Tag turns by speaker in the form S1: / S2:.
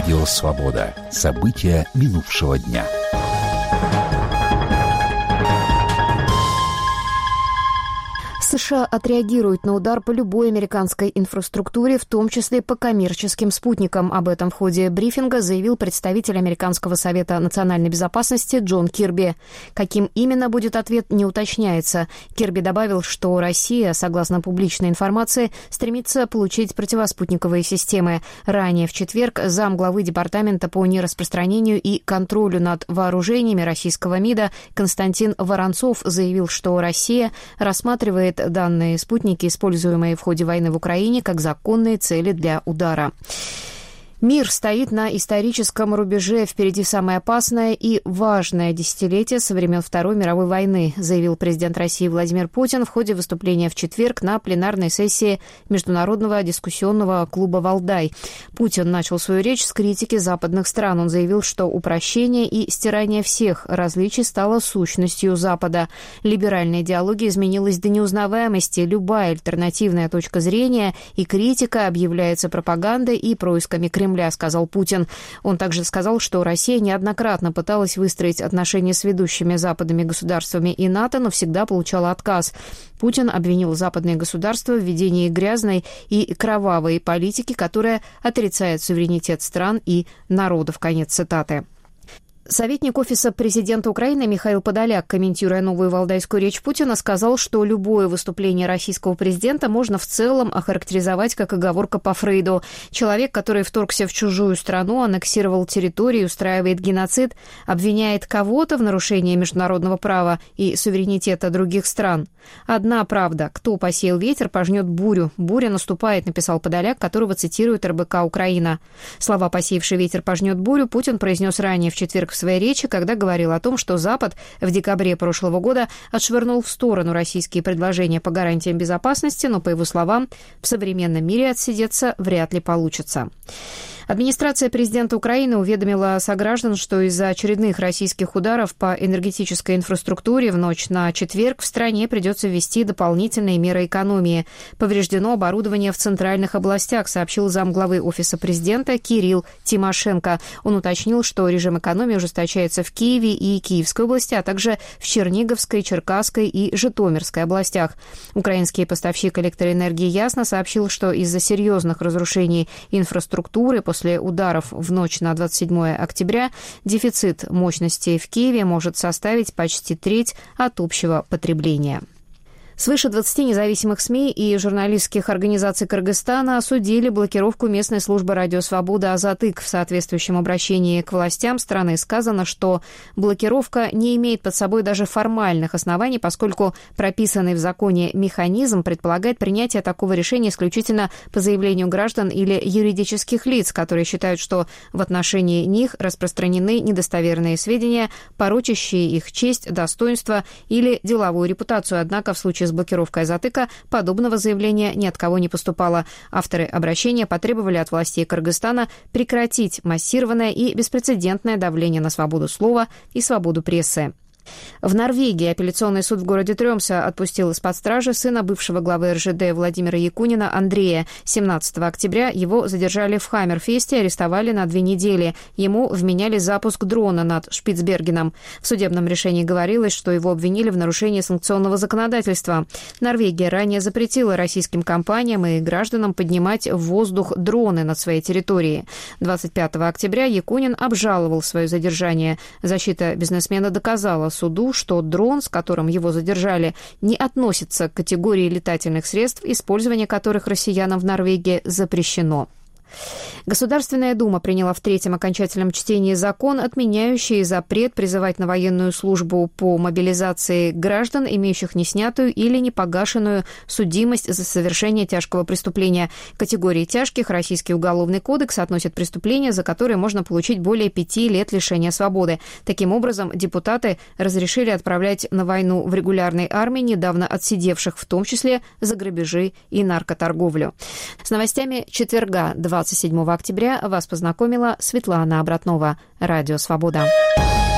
S1: Радио «Свобода». События минувшего дня.
S2: США отреагируют на удар по любой американской инфраструктуре, в том числе по коммерческим спутникам. Об этом в ходе брифинга заявил представитель Американского совета национальной безопасности Джон Кирби. Каким именно будет ответ, не уточняется. Кирби добавил, что Россия, согласно публичной информации, стремится получить противоспутниковые системы. Ранее в четверг замглавы Департамента по нераспространению и контролю над вооружениями российского МИДа Константин Воронцов заявил, что Россия рассматривает данные спутники, используемые в ходе войны в Украине, как законные цели для удара. Мир стоит на историческом рубеже. Впереди самое опасное и важное десятилетие со времен Второй мировой войны, заявил президент России Владимир Путин в ходе выступления в четверг на пленарной сессии Международного дискуссионного клуба «Валдай». Путин начал свою речь с критики западных стран. Он заявил, что упрощение и стирание всех различий стало сущностью Запада. Либеральная идеология изменилась до неузнаваемости. Любая альтернативная точка зрения и критика объявляется пропагандой и происками Кремля, сказал Путин. Он также сказал, что Россия неоднократно пыталась выстроить отношения с ведущими западными государствами и НАТО, но всегда получала отказ. Путин обвинил западные государства в ведении грязной и кровавой политики, которая отрицает суверенитет стран и народов. Конец цитаты. Советник Офиса президента Украины Михаил Подоляк, комментируя новую валдайскую речь Путина, сказал, что любое выступление российского президента можно в целом охарактеризовать как оговорка по Фрейду. Человек, который вторгся в чужую страну, аннексировал территорию, устраивает геноцид, обвиняет кого-то в нарушении международного права и суверенитета других стран. Одна правда: кто посеял ветер, пожнет бурю. Буря наступает, написал Подоляк, которого цитирует РБК «Украина». Слова «посеявший ветер пожнет бурю» Путин произнес ранее в четверг в своей речи, когда говорил о том, что Запад в декабре прошлого года отшвырнул в сторону российские предложения по гарантиям безопасности, но, по его словам, в современном мире отсидеться вряд ли получится. Администрация президента Украины уведомила сограждан, что из-за очередных российских ударов по энергетической инфраструктуре в ночь на четверг в стране придется ввести дополнительные меры экономии. Повреждено оборудование в центральных областях, сообщил замглавы Офиса президента Кирилл Тимошенко. Он уточнил, что режим экономии ужесточается в Киеве и Киевской области, а также в Черниговской, Черкасской и Житомирской областях. Украинский поставщик электроэнергии «Ясно» сообщил, что из-за серьезных разрушений инфраструктуры после ударов в ночь на 27 октября дефицит мощности в Киеве может составить почти треть от общего потребления. Свыше 20 независимых СМИ и журналистских организаций Кыргызстана осудили блокировку местной службы «Радио Свобода» «Азатык». В соответствующем обращении к властям страны сказано, что блокировка не имеет под собой даже формальных оснований, поскольку прописанный в законе механизм предполагает принятие такого решения исключительно по заявлению граждан или юридических лиц, которые считают, что в отношении них распространены недостоверные сведения, порочащие их честь, достоинство или деловую репутацию. Однако в случае с блокировкой «Азатыка» подобного заявления ни от кого не поступало. Авторы обращения потребовали от властей Кыргызстана прекратить массированное и беспрецедентное давление на свободу слова и свободу прессы. В Норвегии апелляционный суд в городе Трёмсе отпустил из-под стражи сына бывшего главы РЖД Владимира Якунина Андрея. 17 октября его задержали в Хаммерфесте и арестовали на 2 недели. Ему вменяли запуск дрона над Шпицбергеном. В судебном решении говорилось, что его обвинили в нарушении санкционного законодательства. Норвегия ранее запретила российским компаниям и гражданам поднимать в воздух дроны над своей территорией. 25 октября Якунин обжаловал свое задержание. Защита бизнесмена доказала суду, что дрон, с которым его задержали, не относится к категории летательных средств, использование которых россиянам в Норвегии запрещено. Государственная Дума приняла в третьем окончательном чтении закон, отменяющий запрет призывать на военную службу по мобилизации граждан, имеющих неснятую или непогашенную судимость за совершение тяжкого преступления. К категории тяжких Российский уголовный кодекс относит преступления, за которые можно получить более 5 лет лишения свободы. Таким образом, депутаты разрешили отправлять на войну в регулярной армии недавно отсидевших, в том числе за грабежи и наркоторговлю. С новостями четверга, 27 октября, вас познакомила Светлана Обратнова. Радио «Свобода».